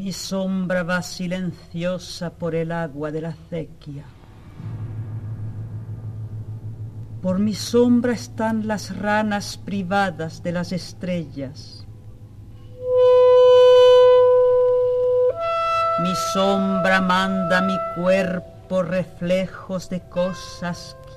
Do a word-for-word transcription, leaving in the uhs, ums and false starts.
Mi sombra va silenciosa por el agua de la acequia. Por mi sombra están las ranas privadas de las estrellas. Mi sombra manda a mi cuerpo reflejos de cosas